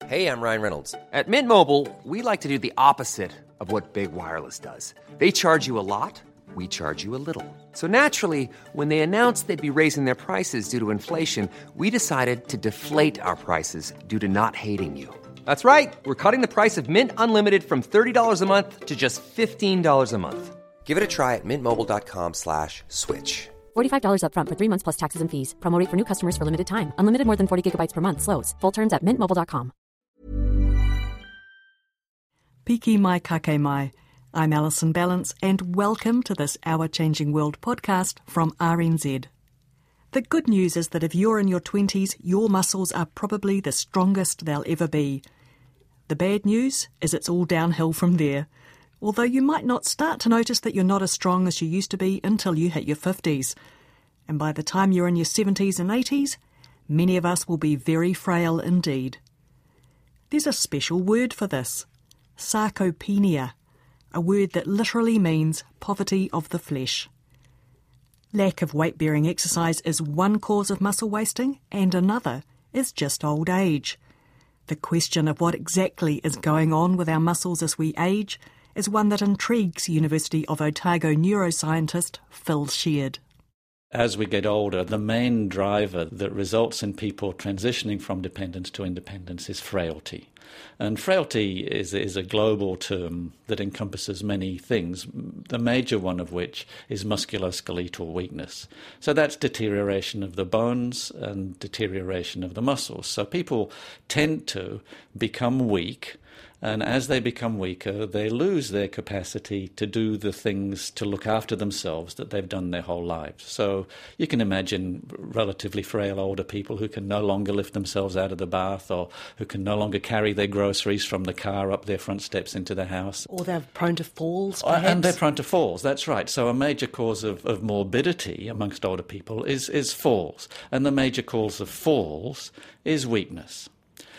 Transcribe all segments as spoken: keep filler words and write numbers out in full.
Hey, I'm Ryan Reynolds. At Mint Mobile, we like to do the opposite of what Big Wireless does. They charge you a lot, we charge you a little. So naturally, when they announced they'd be raising their prices due to inflation, we decided to deflate our prices due to not hating you. That's right. We're cutting the price of Mint Unlimited from thirty dollars a month to just fifteen dollars a month. Give it a try at mintmobile.com slash switch. forty-five dollars up front for three months plus taxes and fees. Promo rate for new customers for limited time. Unlimited more than forty gigabytes per month. Slows full terms at mint mobile dot com. Piki mai kake mai. I'm Alison Ballance and welcome to this Our Changing World podcast from R N Z. The good news is that if you're in your twenties, your muscles are probably the strongest they'll ever be. The bad news is it's all downhill from there, although you might not start to notice that you're not as strong as you used to be until you hit your fifties. And by the time you're in your seventies and eighties, many of us will be very frail indeed. There's a special word for this, sarcopenia, a word that literally means poverty of the flesh. Lack of weight-bearing exercise is one cause of muscle wasting, and another is just old age. The question of what exactly is going on with our muscles as we age is one that intrigues University of Otago neuroscientist Phil Sheard. As we get older, the main driver that results in people transitioning from dependence to independence is frailty. And frailty is, is a global term that encompasses many things, the major one of which is musculoskeletal weakness. So that's deterioration of the bones and deterioration of the muscles. So people tend to become weak, and as they become weaker, they lose their capacity to do the things to look after themselves that they've done their whole lives. So you can imagine relatively frail older people who can no longer lift themselves out of the bath, or who can no longer carry their groceries from the car up their front steps into the house. Or they're prone to falls, perhaps? And they're prone to falls, that's right. So a major cause of, of morbidity amongst older people is, is falls. And the major cause of falls is weakness.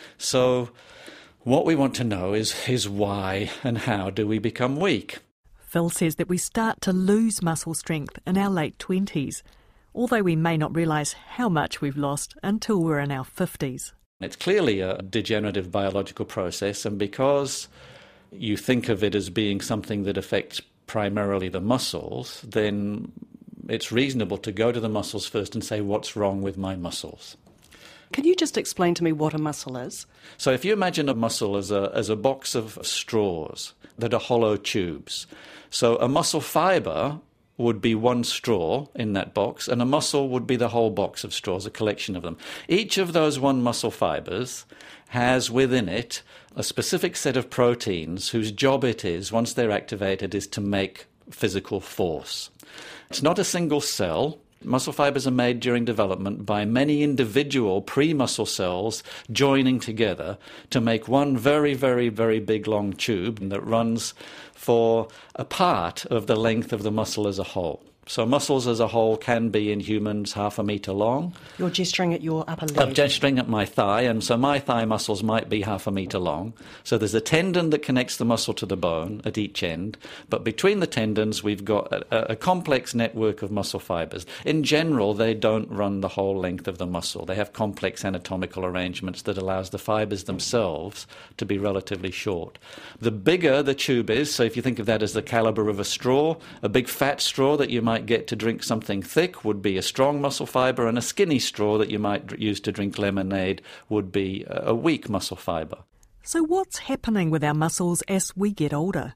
So what we want to know is, is why and how do we become weak? Phil says that we start to lose muscle strength in our late twenties, although we may not realise how much we've lost until we're in our fifties. It's clearly a degenerative biological process, and because you think of it as being something that affects primarily the muscles, then it's reasonable to go to the muscles first and say, what's wrong with my muscles? Can you just explain to me what a muscle is? So if you imagine a muscle as a, as a box of straws that are hollow tubes. So a muscle fibre would be one straw in that box, and a muscle would be the whole box of straws, a collection of them. Each of those one muscle fibres has within it a specific set of proteins whose job it is, once they're activated, is to make physical force. It's not a single cell. Muscle fibres are made during development by many individual pre-muscle cells joining together to make one very, very, very big long tube that runs for a part of the length of the muscle as a whole. So muscles as a whole can be in humans half a metre long. You're gesturing at your upper leg. I'm gesturing at my thigh, and so my thigh muscles might be half a metre long. So there's a tendon that connects the muscle to the bone at each end, but between the tendons we've got a, a complex network of muscle fibres. In general, they don't run the whole length of the muscle. They have complex anatomical arrangements that allows the fibres themselves to be relatively short. The bigger the tube is, so if you think of that as the calibre of a straw, a big fat straw that you might get to drink something thick would be a strong muscle fibre, and a skinny straw that you might use to drink lemonade would be a weak muscle fibre. So what's happening with our muscles as we get older?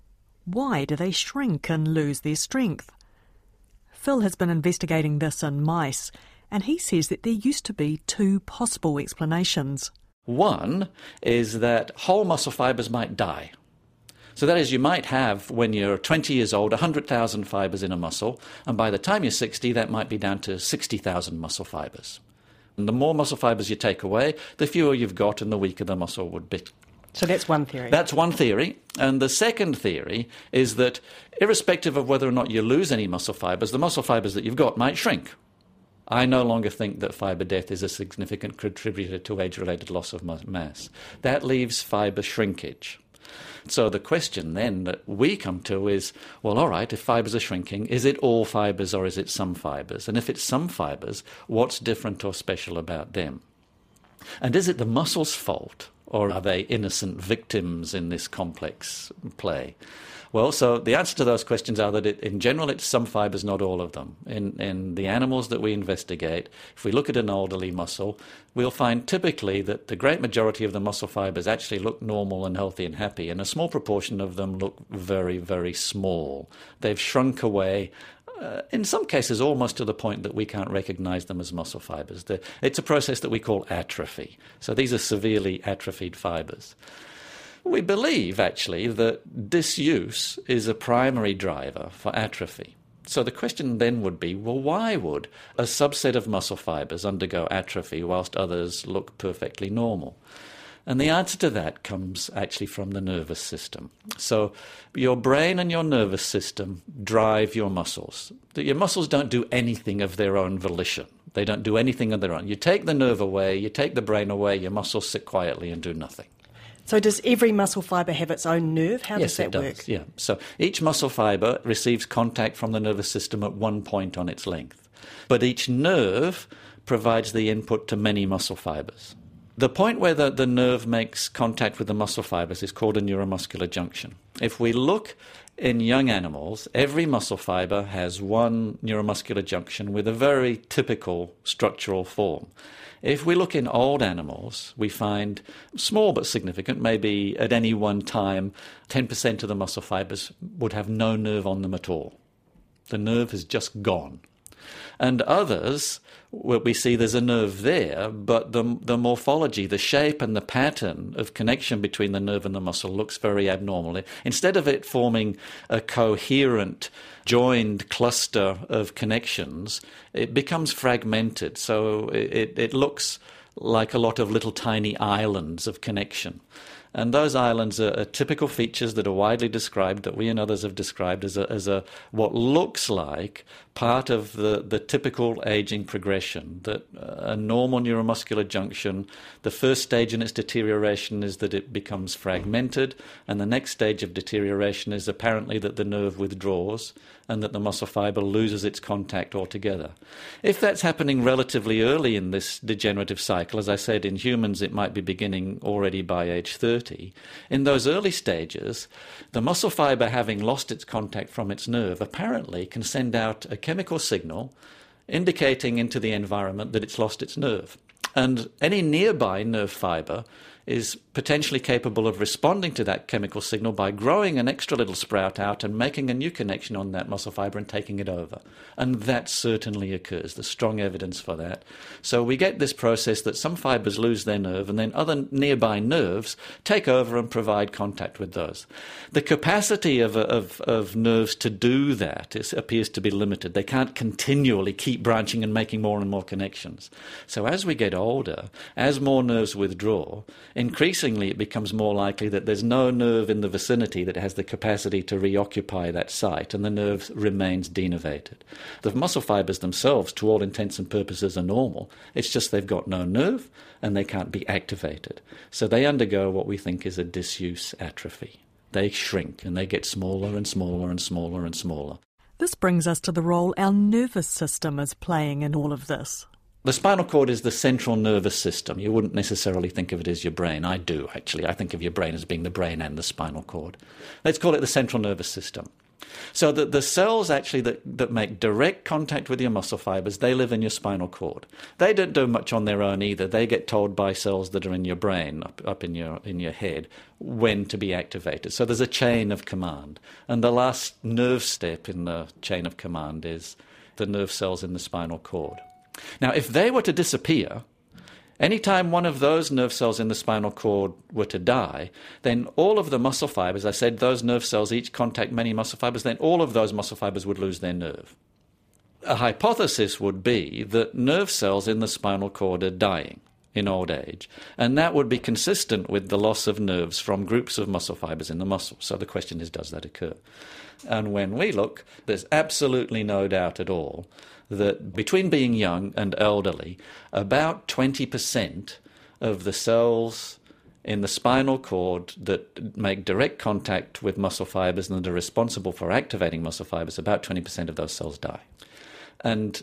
Why do they shrink and lose their strength? Phil has been investigating this in mice, and he says that there used to be two possible explanations. One is that whole muscle fibres might die. So that is, you might have, when you're twenty years old, one hundred thousand fibres in a muscle, and by the time you're sixty, that might be down to sixty thousand muscle fibres. And the more muscle fibres you take away, the fewer you've got and the weaker the muscle would be. So that's one theory. That's one theory. And the second theory is that irrespective of whether or not you lose any muscle fibres, the muscle fibres that you've got might shrink. I no longer think that fibre death is a significant contributor to age-related loss of mass. That leaves fibre shrinkage. So the question then that we come to is, well, all right, if fibres are shrinking, is it all fibres or is it some fibres? And if it's some fibres, what's different or special about them? And is it the muscle's fault, or are they innocent victims in this complex play? Well, so the answer to those questions are that it, in general it's some fibres, not all of them. In, in the animals that we investigate, if we look at an elderly muscle, we'll find typically that the great majority of the muscle fibres actually look normal and healthy and happy, and a small proportion of them look very, very small. They've shrunk away, uh, in some cases almost to the point that we can't recognise them as muscle fibres. The, it's a process that we call atrophy. So these are severely atrophied fibres. We believe, actually, that disuse is a primary driver for atrophy. So the question then would be, well, why would a subset of muscle fibres undergo atrophy whilst others look perfectly normal? And the answer to that comes actually from the nervous system. So your brain and your nervous system drive your muscles. Your muscles don't do anything of their own volition. They don't do anything of their own. You take the nerve away, you take the brain away, your muscles sit quietly and do nothing. So does every muscle fibre have its own nerve? How yes, does that it does, work? Yeah. So each muscle fibre receives contact from the nervous system at one point on its length. But each nerve provides the input to many muscle fibres. The point where the, the nerve makes contact with the muscle fibres is called a neuromuscular junction. If we look in young animals, every muscle fibre has one neuromuscular junction with a very typical structural form. If we look in old animals, we find small but significant, maybe at any one time, ten percent of the muscle fibres would have no nerve on them at all. The nerve has just gone. And others, where we see there's a nerve there, but the, the morphology, the shape and the pattern of connection between the nerve and the muscle looks very abnormal. Instead of it forming a coherent, joined cluster of connections, it becomes fragmented. So it, it looks like a lot of little tiny islands of connection. And those islands are, are typical features that are widely described, that we and others have described as a, as a what looks like part of the, the typical aging progression, that a normal neuromuscular junction, the first stage in its deterioration is that it becomes fragmented, and the next stage of deterioration is apparently that the nerve withdraws and that the muscle fibre loses its contact altogether. If that's happening relatively early in this degenerative cycle, as I said, in humans it might be beginning already by age thirty, in those early stages, the muscle fibre, having lost its contact from its nerve, apparently can send out a chemical signal indicating into the environment that it's lost its nerve. And any nearby nerve fibre is potentially capable of responding to that chemical signal by growing an extra little sprout out and making a new connection on that muscle fibre and taking it over. And that certainly occurs. There's strong evidence for that. So we get this process that some fibres lose their nerve and then other nearby nerves take over and provide contact with those. The capacity of, of, of nerves to do that is, appears to be limited. They can't continually keep branching and making more and more connections. So as we get older, as more nerves withdraw, increasingly it becomes more likely that there's no nerve in the vicinity that has the capacity to reoccupy that site, and the nerve remains denervated. The muscle fibres themselves, to all intents and purposes, are normal. It's just they've got no nerve and they can't be activated. So they undergo what we think is a disuse atrophy. They shrink and they get smaller and smaller and smaller and smaller. This brings us to the role our nervous system is playing in all of this. The spinal cord is the central nervous system. You wouldn't necessarily think of it as your brain. I do, actually. I think of your brain as being the brain and the spinal cord. Let's call it the central nervous system. So the, the cells actually that, that make direct contact with your muscle fibres, they live in your spinal cord. They don't do much on their own either. They get told by cells that are in your brain, up, up in your in your head, when to be activated. So there's a chain of command. And the last nerve step in the chain of command is the nerve cells in the spinal cord. Now, if they were to disappear, any time one of those nerve cells in the spinal cord were to die, then all of the muscle fibres, I said those nerve cells each contact many muscle fibres, then all of those muscle fibres would lose their nerve. A hypothesis would be that nerve cells in the spinal cord are dying in old age, and that would be consistent with the loss of nerves from groups of muscle fibres in the muscle. So the question is, does that occur? And when we look, there's absolutely no doubt at all that between being young and elderly, about twenty percent of the cells in the spinal cord that make direct contact with muscle fibres and that are responsible for activating muscle fibres, about twenty percent of those cells die. And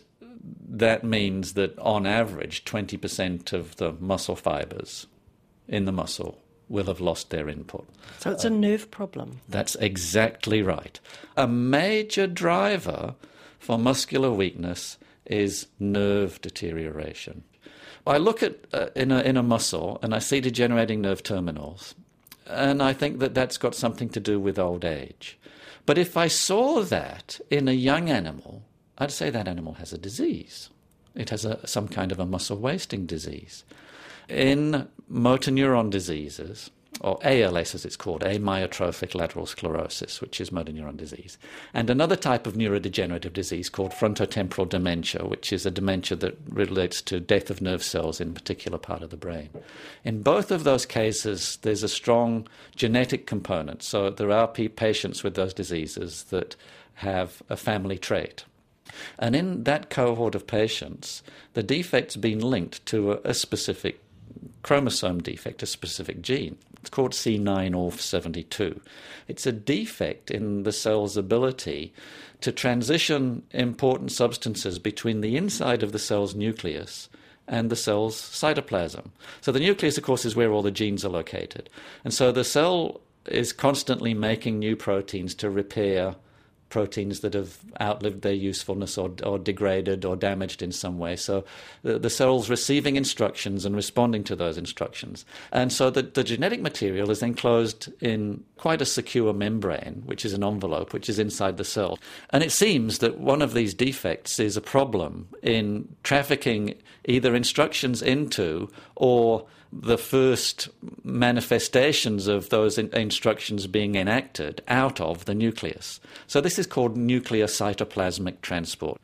that means that on average twenty percent of the muscle fibres in the muscle will have lost their input. So it's a nerve problem. That's exactly right. A major driver for muscular weakness is nerve deterioration. I look at uh, in a in a muscle and I see degenerating nerve terminals, and I think that that's got something to do with old age. But if I saw that in a young animal, I'd say that animal has a disease. It has a, some kind of a muscle wasting disease. In motor neuron diseases, or A L S as it's called, amyotrophic lateral sclerosis, which is motor neuron disease, and another type of neurodegenerative disease called frontotemporal dementia, which is a dementia that relates to death of nerve cells in a particular part of the brain. In both of those cases, there's a strong genetic component. So there are patients with those diseases that have a family trait. And in that cohort of patients, the defect's been linked to a, a specific chromosome defect, a specific gene. It's called C nine O R F seventy-two. It's a defect in the cell's ability to transition important substances between the inside of the cell's nucleus and the cell's cytoplasm. So the nucleus, of course, is where all the genes are located. And so the cell is constantly making new proteins to repair proteins that have outlived their usefulness or, or degraded or damaged in some way. So the, the cell's receiving instructions and responding to those instructions. And so the, the genetic material is enclosed in quite a secure membrane, which is an envelope, which is inside the cell. And it seems that one of these defects is a problem in trafficking either instructions into or the first manifestations of those in- instructions being enacted out of the nucleus. So this is called nuclear cytoplasmic transport.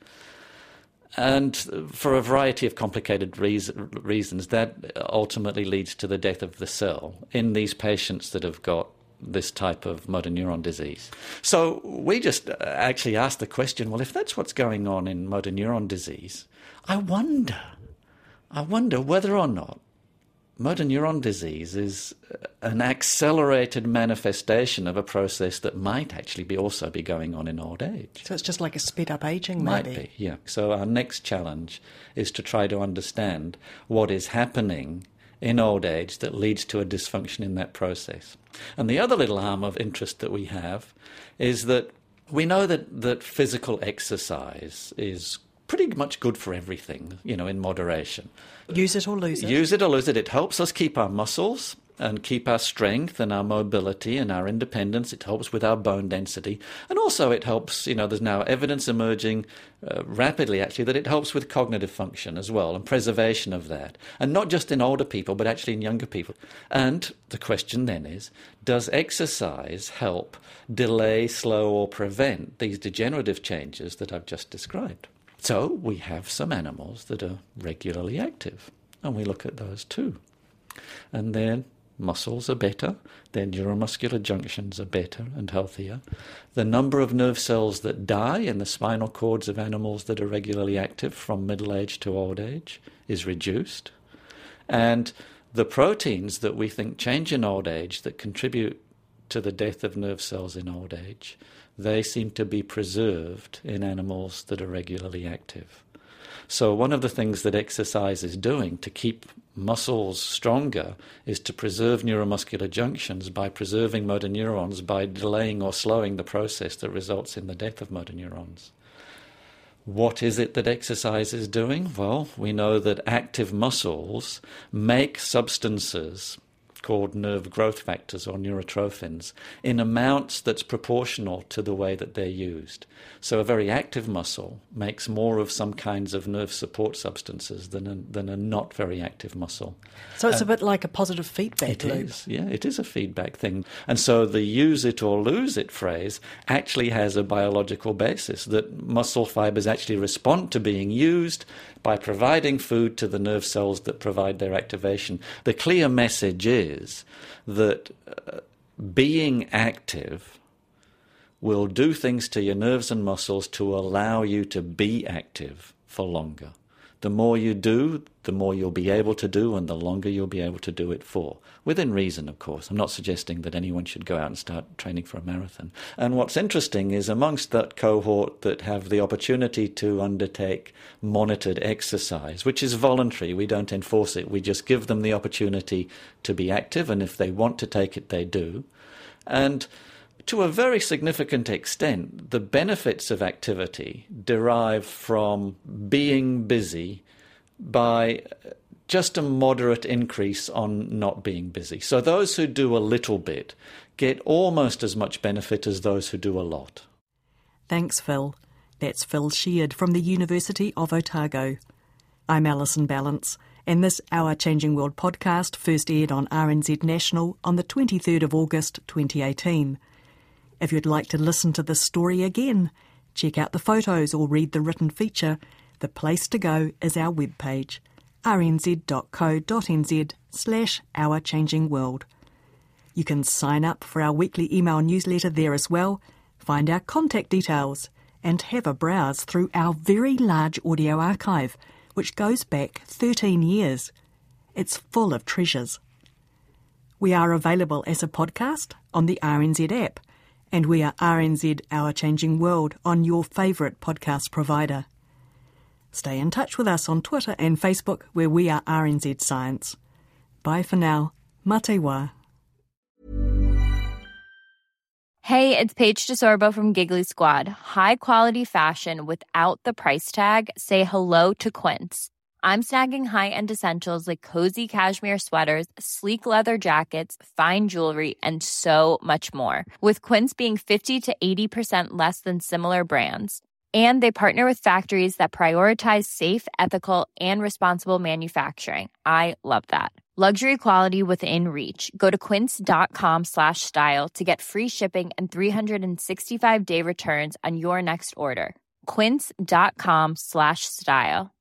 And for a variety of complicated reason, reasons, that ultimately leads to the death of the cell in these patients that have got this type of motor neuron disease. So we just actually asked the question, well, if that's what's going on in motor neuron disease, I wonder, I wonder whether or not motor neuron disease is an accelerated manifestation of a process that might actually be also be going on in old age. So it's just like a sped-up ageing, Might maybe? be, yeah. So our next challenge is to try to understand what is happening in old age that leads to a dysfunction in that process. And the other little arm of interest that we have is that we know that, that physical exercise is pretty much good for everything, you know, in moderation. Use it or lose it. Use it or lose it. It helps us keep our muscles and keep our strength and our mobility and our independence. It helps with our bone density. And also it helps, you know, there's now evidence emerging uh, rapidly, actually, that it helps with cognitive function as well and preservation of that. And not just in older people, but actually in younger people. And the question then is, does exercise help delay, slow, or prevent these degenerative changes that I've just described? So we have some animals that are regularly active, and we look at those too. And their muscles are better, their neuromuscular junctions are better and healthier. The number of nerve cells that die in the spinal cords of animals that are regularly active from middle age to old age is reduced. And the proteins that we think change in old age that contribute to the death of nerve cells in old age, they seem to be preserved in animals that are regularly active. So one of the things that exercise is doing to keep muscles stronger is to preserve neuromuscular junctions by preserving motor neurons, by delaying or slowing the process that results in the death of motor neurons. What is it that exercise is doing? Well, we know that active muscles make substances called nerve growth factors or neurotrophins in amounts that's proportional to the way that they're used. So a very active muscle makes more of some kinds of nerve support substances than a, than a not very active muscle. So it's uh, a bit like a positive feedback It loop. is, yeah, it is a feedback thing. And so the use it or lose it phrase actually has a biological basis, that muscle fibers actually respond to being used by providing food to the nerve cells that provide their activation. The clear message is that uh, being active will do things to your nerves and muscles to allow you to be active for longer. The more you do, the more you'll be able to do and the longer you'll be able to do it for. Within reason, of course. I'm not suggesting that anyone should go out and start training for a marathon. And what's interesting is amongst that cohort that have the opportunity to undertake monitored exercise, which is voluntary, we don't enforce it, we just give them the opportunity to be active, and if they want to take it, they do. And to a very significant extent, the benefits of activity derive from being busy by just a moderate increase on not being busy. So those who do a little bit get almost as much benefit as those who do a lot. Thanks, Phil. That's Phil Sheard from the University of Otago. I'm Alison Ballance, and this Our Changing World podcast first aired on R N Z National on the twenty-third of August twenty eighteen. If you'd like to listen to this story again, check out the photos or read the written feature, the place to go is our webpage, rnz.co.nz slash Our Changing World. You can sign up for our weekly email newsletter there as well, find our contact details, and have a browse through our very large audio archive, which goes back thirteen years. It's full of treasures. We are available as a podcast on the R N Z app, and we are R N Z Our Changing World on your favourite podcast provider. Stay in touch with us on Twitter and Facebook, where we are R N Z Science. Bye for now. Mate wā. Hey, it's Paige DeSorbo from Giggly Squad. High quality fashion without the price tag. Say hello to Quince. I'm snagging high-end essentials like cozy cashmere sweaters, sleek leather jackets, fine jewelry, and so much more. With Quince being fifty to eighty percent less than similar brands. And they partner with factories that prioritize safe, ethical, and responsible manufacturing. I love that. Luxury quality within reach. Go to quince.com slash style to get free shipping and three sixty-five day returns on your next order. Quince.com slash style.